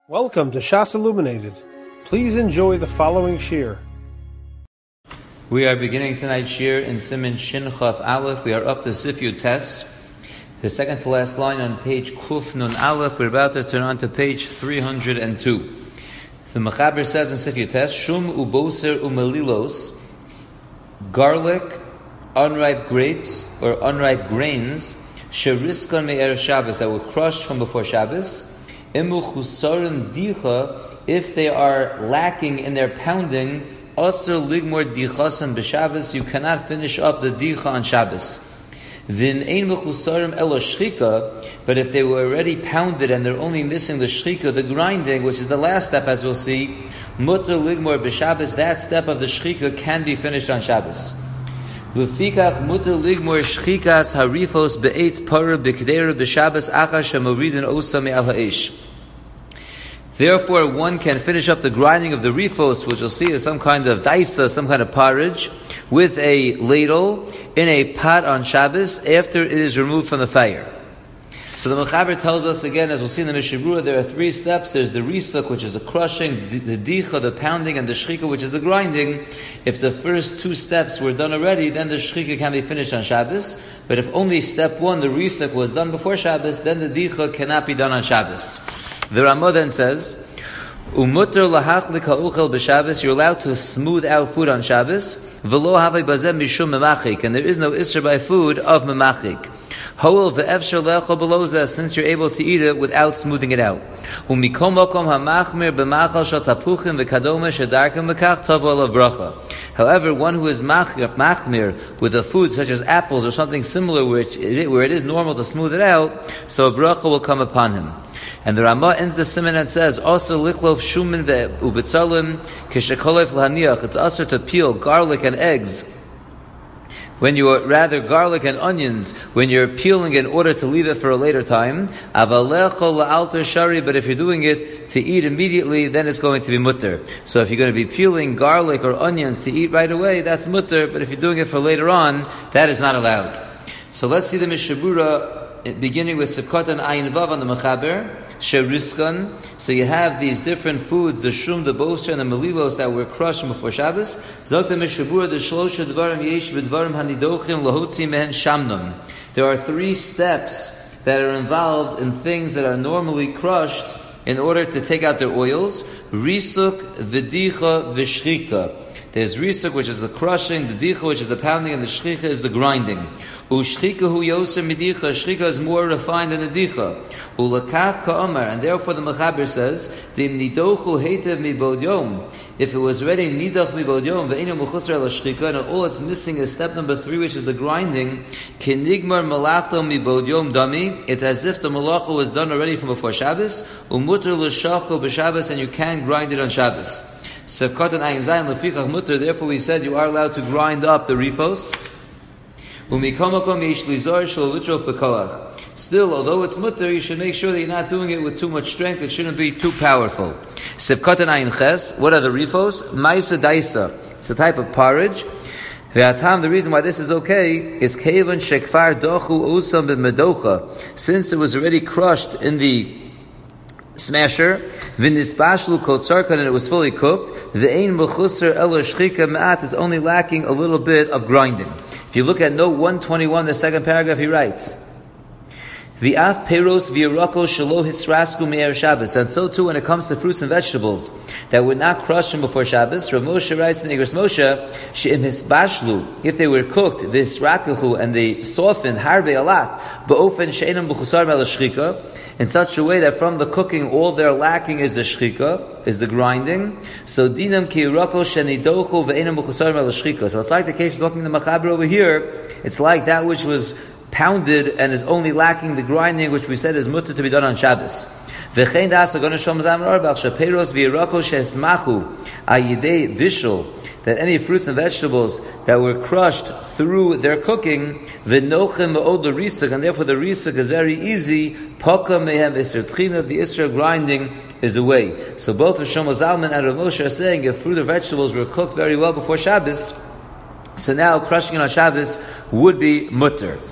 Welcome to Shas Illuminated. Please enjoy the following shir. We are beginning tonight's shir in Siman Shin Chaf Aleph. We are up to Sif Yud Tes, the second to last line on page Kuf Nun Aleph. We're about to turn on to page 302. The Mechaber says in Sif Yud Tes, Shum uboser umelilos, garlic, unripe grapes or unripe grains, sheriskan me'er Shabbos, that were crushed from before Shabbos. If they are lacking in their pounding, asr ligmor dichasan b'Shabbos, you cannot finish up the dicha on Shabbos. Vin ein mechusarim elo shchika, but if they were already pounded and they're only missing the shchika, the grinding, which is the last step, as we'll see, mutter ligmor b'Shabbos, that step of the shchika can be finished on Shabbos. L'fikach mutter ligmor shchikas harifos be'etz parah b'kdeira b'Shabbos achar shemoridin osa me'al ha'esh. Therefore, one can finish up the grinding of the rifos, which you'll see is some kind of daisa, some kind of porridge, with a ladle in a pot on Shabbos after it is removed from the fire. So the Mechaber tells us again, as we'll see in the Mishnah Berurah, there are three steps. There's the risuk, which is the crushing, the dicha, the pounding, and the shchika, which is the grinding. If the first two steps were done already, then the shchika can be finished on Shabbos. But if only step one, the risuk, was done before Shabbos, then the dicha cannot be done on Shabbos. The Ramah then says, "Umutter lahachlik ha'uchel b'Shabbos." You're allowed to smooth out food on Shabbos. V'lo havei bazeh mishum memachik, and there is no isser by food of memachik. Hoel ve'efshar lecho beloza, since you're able to eat it without smoothing it out. Umikom makom hamachmir b'machal shel tapuchim v'kadoma shedarkim v'kach tavo alav bracha. However, one who is machmir with a food such as apples or something similar, where it is normal to smooth it out, so a bracha will come upon him. And the Ramah ends the siman and says, "Also liklof shumin ve'ubetzalim kishekolef lahaniach." It's also to peel garlic and eggs. When you are garlic and onions, when you're peeling in order to leave it for a later time. Avalecho la'alter shari, but if you're doing it to eat immediately, then it's going to be mutter. So if you're going to be peeling garlic or onions to eat right away, that's mutter. But if you're doing it for later on, that is not allowed. So let's see the Mishnah Berurah, beginning with Sivkot and Ayin Vav on the Mechaber, Sheriskan. So you have these different foods, the shum, the boser, and the melilos that were crushed before Shabbos. Zok the Mishnah Berurah, the shlosha dvarim yesh b'dvarim hanidochim lahotzi mehen shamnum. There are three steps that are involved in things that are normally crushed in order to take out their oils. Risuk, v'dicha, v'shchika. There's risuk, which is the crushing, the dicha, which is the pounding, and the shchika is the grinding. Ushchika hu yoser midicha. Shchika is more refined than the dicha. Ulakach ka'amar, and therefore the Mechaber says, Dim nidochu heitev mibod yom. If it was already nidach mibod yom, ve'inu mechusar el shchika, and all it's missing is step number 3, which is the grinding. Kinigmar malachto mibod yom dami. It's as if the malacha was done already from before Shabbos. Umuter l'shachko b'Shabbos, and you can grind it on Shabbos. Sefkat and Ayin Zayin lefichach mutter. Therefore, we said you are allowed to grind up the rifos. Still, although it's mutter, you should make sure that you're not doing it with too much strength. It shouldn't be too powerful. Sefkat and Ayin Ches. What are the rifos? Maisa daisa. It's a type of porridge. The reason why this is okay is kevan shekfar dochu usam b'medocha. Since it was already crushed in the smasher, v'nisbashlu kol tzarkan, and it was fully cooked. V'ein b'chusar elo shchika ma'at, is only lacking a little bit of grinding. If you look at note 121, the second paragraph, he writes, V'af peros v'yirako shelo hisrasku me'er Shabbos. And so too, when it comes to fruits and vegetables that were not crushed from before Shabbos, Rav Moshe writes in Igros Moshe, she'im hisbashlu, if they were cooked, v'hisrakuhu, and they softened, harbe alat, ba'ofen she'enam b'chusar me'el shchika, in such a way that from the cooking, all they're lacking is the shchika, is the grinding. So dinam ki yirako shenidochu ve'enam b'chusar me'el shchika. So it's like the case of talking to the Mechaber over here. It's like that which was pounded and is only lacking the grinding, which we said is mutter to be done on Shabbos. V'chein das agon Shom Zamar Arbach sheperos v'yirako she'esmachu ayidei bishul, that any fruits and vegetables that were crushed through their cooking, v'nochem me'od the risak, and therefore the risak is very easy. Poka mehem isra tchina, the isra grinding is away. So both Rosh Zalman and Rav Moshe are saying if fruit or vegetables were cooked very well before Shabbos, so now crushing it on Shabbos would be mutter.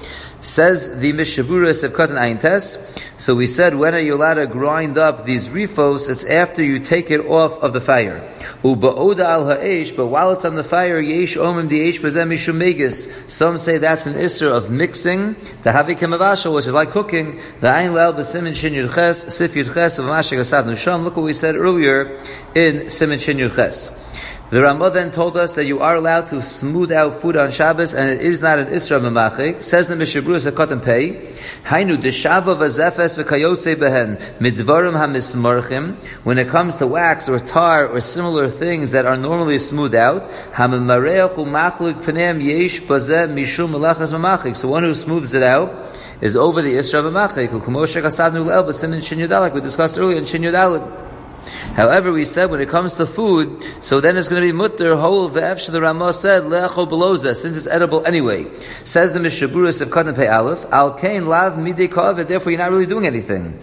Says the Mishabura Sevkatan Ayin Tes. So we said, when are you allowed to grind up these rifos? It's after you take it off of the fire. Uba'oda al ha'esh, but while it's on the fire, yesh omim di'esh bazem mishum megis. Some say that's an isser of mixing, the havi kemavashal, which is like cooking. The ayin le'el b'simin shin yud ches, sif yud ches, of mashik asad nusham. Look what we said earlier in simin shin yud ches. The Ramah then told us that you are allowed to smooth out food on Shabbos, and it is not an Isra Memachik. Says the Mishabura Sekatan Pei, Hainu deshava v'zefes v'kayotze behen midvarim hamismarchim. When it comes to wax or tar or similar things that are normally smoothed out, hamimareach u'machlik penem yesh bazeh mishum melachas memachik. So one who smooths it out is over the Isra Memachik. U'kumoshek asadnu le'el b'simin shin yudalek. We discussed earlier in shin yudalek. However, we said when it comes to food, so then it's going to be mutter whole ve'efsh. The Ramah said le'achol beloza, since it's edible anyway. Says the Mishabura of Katan Pei Aleph, al kain lav midei kavet. Therefore, you're not really doing anything.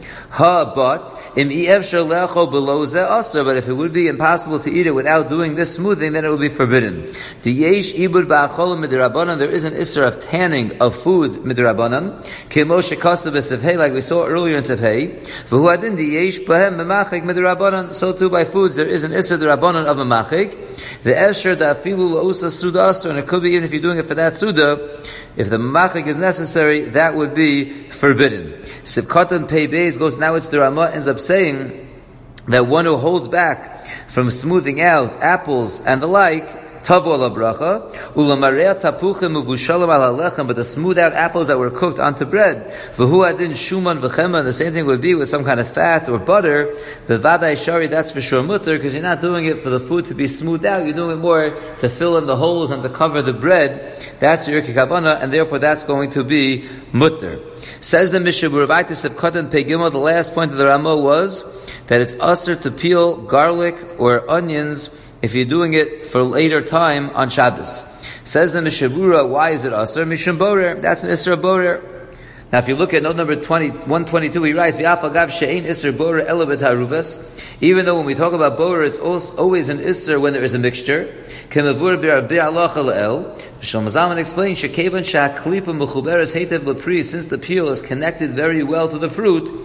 But im efshar le'achol beloza also. But if it would be impossible to eat it without doing this smoothing, then it would be forbidden. The yesh ibud ba'achol midrabanan. There is an isser of tanning of food midrabanan. Kemoshe kasav esevhei, like we saw earlier in Sevhei. V'hu adin the yesh bahem memachik midrabanan. So too by foods there is an Isser D'Rabbanan of a machik. The Esher Da'afilu La'usa Suda Asr, and it could be even if you're doing it for that Suda, if the machik is necessary, that would be forbidden. Sivkatan Pei Beis goes now into the Ramah, ends up saying that one who holds back from smoothing out apples and the like, Tavo ala bracha, ulamareya tapuchim uvushalam ala lechem, but the smooth out apples that were cooked onto bread, v'hu adin shuman v'chema, the same thing would be with some kind of fat or butter, b'vadai shari, that's for sure mutter, because you're not doing it for the food to be smoothed out, you're doing it more to fill in the holes and to cover the bread. That's your kikabana, and therefore that's going to be mutter. Says the Mishabura Vaitis of Katan Pei Gimel, the last point of the Ramah was that it's usher to peel garlic or onions if you're doing it for later time on Shabbos. Says the Mishabura, why is it Asr? Mishum Borer. That's an Isra Borer. Now if you look at note number 122, he writes, V'afagav she'ein Isra Borer elabet haruvas. Even though when we talk about Borer, it's always an Isra when there is a mixture. Kemavur b'arbi halacha le'el. Shlomo Zalman explains, she'kevan she'aklipa mechuberes heitev lepri, since the peel is connected very well to the fruit,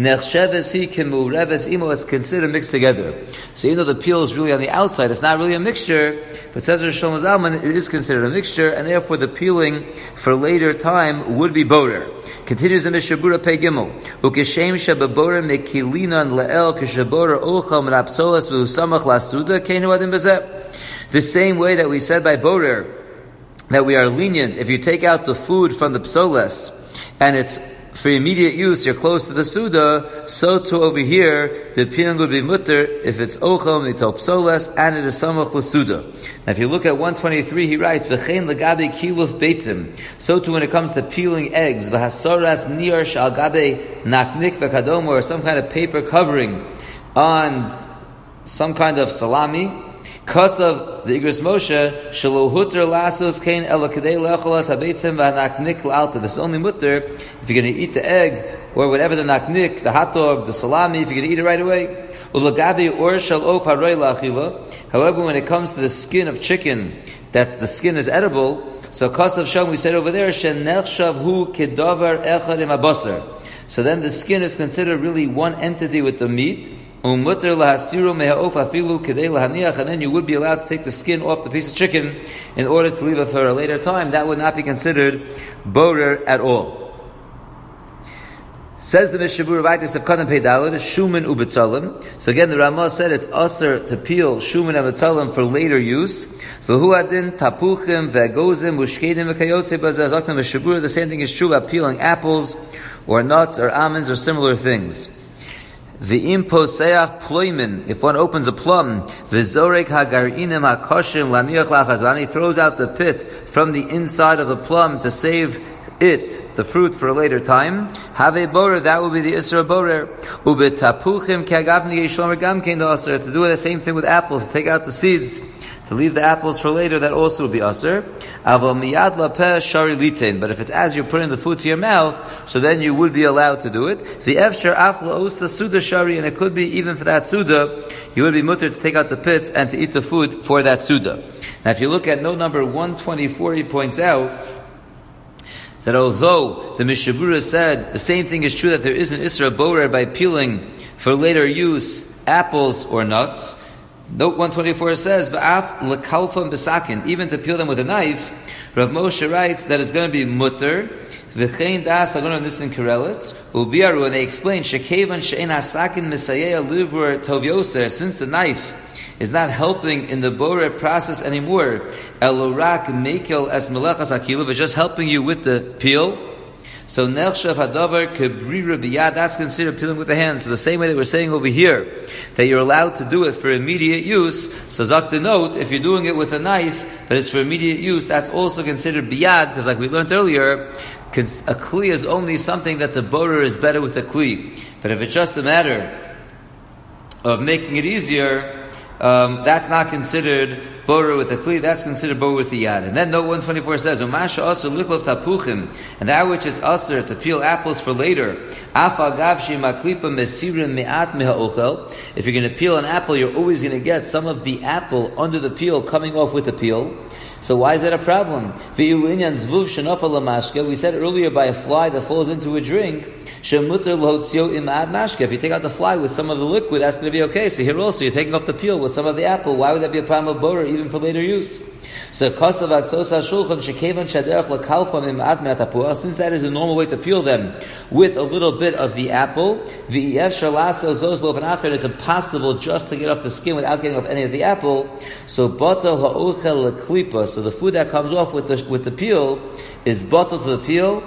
it's considered mixed together. So even though the peel is really on the outside, it's not really a mixture, but says Shlomo Zalman, it is considered a mixture, and therefore the peeling for later time would be borer. Continues in the Mishabura Pei Gimel. Ukeshem shebaborer mekilinan le'el keshaborer ochal menapsolas v'usamach lasuda keinu adim bezeh. The same way that we said by borer, that we are lenient if you take out the food from the psolas, and it's for immediate use, you're close to the Suda, so too over here, the peeling would be mutter if it's ochel, nitol psolas, and it is samach l'suda. Now if you look at 123, he writes, v'chein l'gabe kiluf beitzim. So too when it comes to peeling eggs, v'hasoras niyar shal gabe naknik v'kadom, or some kind of paper covering on some kind of salami, Kasav the Igros Moshe shelo huter lasos kain ela kadei lecholas habeitzim v'hanaknik la'alta. This is only mutter if you're going to eat the egg or whatever the naknik, the hot dog, the salami, if you're going to eat it right away. Ulagabi or shel ok haroi la'achila. However, when it comes to the skin of chicken, that the skin is edible, so kasav shom, we said over there, shenechshav hu kedavar echad im abasar. So then the skin is considered really one entity with the meat. And then you would be allowed to take the skin off the piece of chicken in order to leave it for a later time. That would not be considered borer at all. Says the Mishabura Vaitis of Katan Pei Daled, Shuman Ubetzalim. So again, the Ramah said it's usher to peel Shuman and Betzalim for later use. V'hu adin tapuchim v'agozim ushkedim v'kayotze bazazakna Mishabura. The same thing is true about peeling apples or nuts or almonds or similar things. The imposeach ploimin, if one opens a plum, v'zorek hagarinim hakoshim laniach lachazani, throws out the pit from the inside of the plum to save it, the fruit, for a later time. Have a borer, that will be the isra borer. Ubetapuchim kagavni yishlomer gamkein the asr. To do the same thing with apples, to take out the seeds, to leave the apples for later, that also will be asr. Aval miyad lapeh shari litain. But if it's as you're putting the food to your mouth, so then you would be allowed to do it. The efshar afla osa suda shari, and it could be even for that suda, you would be mutter to take out the pits and to eat the food for that suda. Now if you look at note number 124, he points out that although the Mishabura said the same thing is true, that there is an Isra Borer by peeling for later use apples or nuts, Note 124 says, "V'af lekalton b'sakin," even to peel them with a knife. Rav Moshe writes that it's going to be mutter. V'chein das lagonim nissen kerelitz ubiaru, and they explain shekevan she'en hasakin misayeh livur tov yoser, since the knife is not helping in the borer process anymore. Elorak mekel es melechas akilu, but just helping you with the peel. So nechshav hadavar kebrira biyad, that's considered peeling with the hand. So the same way that we're saying over here that you're allowed to do it for immediate use. So zak the note, if you're doing it with a knife, but it's for immediate use, that's also considered biyad, because like we learned earlier, a kli is only something that the borer is better with the kli. But if it's just a matter of making it easier, that's not considered borer with a kli, that's considered borer with the yad. And then note 124 says, Umasha asur liklov tapuchim, and that which is asur to peel apples for later. Afa gav shemaklipa mesirin me'at meha'ochel. If you're going to peel an apple, you're always going to get some of the apple under the peel coming off with the peel. So why is that a problem? We said earlier by a fly that falls into a drink, if you take out the fly with some of the liquid, that's going to be okay. So here also, you're taking off the peel with some of the apple. Why would that be a problem of borer, even for later use? So since that is a normal way to peel them with a little bit of the apple, it's impossible just to get off the skin without getting off any of the apple. So so the food that comes off with the peel is bottled to the peel.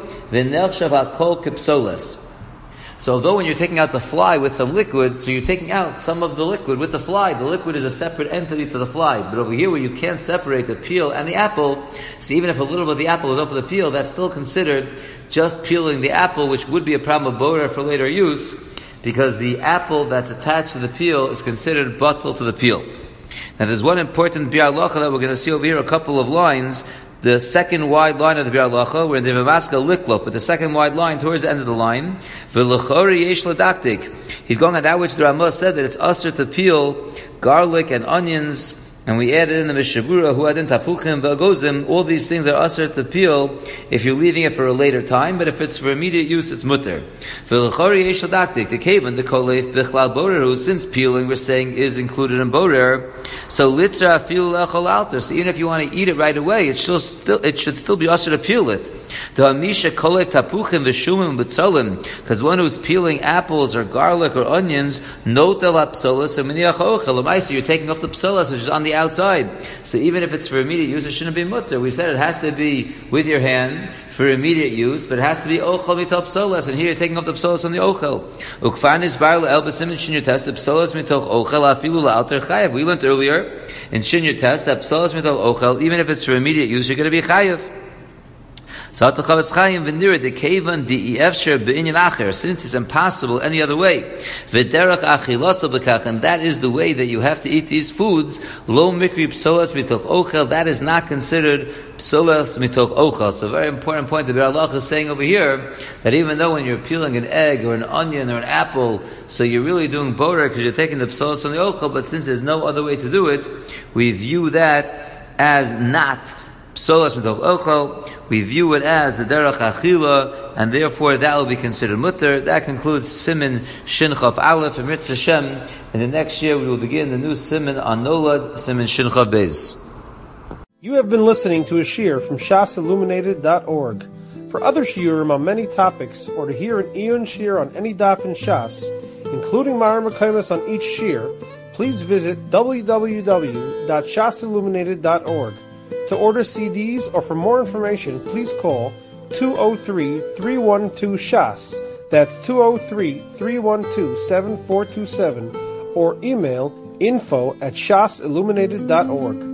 So although when you're taking out the fly with some liquid, so you're taking out some of the liquid with the fly, the liquid is a separate entity to the fly. But over here where you can't separate the peel and the apple, so even if a little bit of the apple is off of the peel, that's still considered just peeling the apple, which would be a problem of borer for later use, because the apple that's attached to the peel is considered bottled to the peel. Now there's one important biur halacha that we're going to see over here, a couple of lines. The second wide line of the biur halacha, we're in the Vemaska Liklov, but the second wide line towards the end of the line, V'lechori yesh ladaktik. He's going on that which the Ramah said that it's usher to peel garlic and onions, and we added in the Mishabura, huadin tapuchim v'agozim, all these things are usher to peel if you're leaving it for a later time, but if it's for immediate use, it's mutter. V'lechori yesh ladaktik, the kavan, the kolef, b'chlal borer, who since peeling, we're saying, is included in borer, so litra fil lechol alter, so even if you want to eat it right away, it should still be usher to peel it. The hamisha kolef tapuchim v'shumim b'tzolim, because one who's peeling apples or garlic or onions, notel ha'psolas aminiach ochel, you're taking off the psolas, which is on the outside. So even if it's for immediate use, it shouldn't be mutter. We said it has to be with your hand for immediate use, but it has to be ochel mitoch psolas, and here you're taking off the psolas on the ochel. Ukfanis bar le'el b'simin shinyu test, the psolas mitoch ochel afilu la'alter chayev. We learned earlier in shinyu test that psolas mitoch ochel, even if it's for immediate use, you're going to be chayev. So the Chavetz Chaim v'nira the kevan the efsher b'inyan acher, since it's impossible any other way. V'derech achilasa b'kach, and that is the way that you have to eat these foods. Lo mikri psolas mitoch ochel, that is not considered psolas mitoch ochel. So a very important point the biur halacha is saying over here, that even though when you're peeling an egg or an onion or an apple, so you're really doing borer because you're taking the psolas on the ochel, but since there's no other way to do it, we view that as not psolas mitoch ochel. We view it as the derech achila, and therefore that will be considered mutter. That concludes Siman Shin Chav Aleph, and Mitzvah Hashem. And the next year we will begin the new Siman on Nolad, Siman Shin Chav Beis. You have been listening to a shiur from shasilluminated.org. For other shiurim on many topics, or to hear an Iyun shiur on any daf in Shas, including Ma'ar Mekaymas on each shiur, please visit www.shasilluminated.org. To order CDs or for more information, please call 203-312-SHAS. That's 203-312-7427, or email info@shasilluminated.org.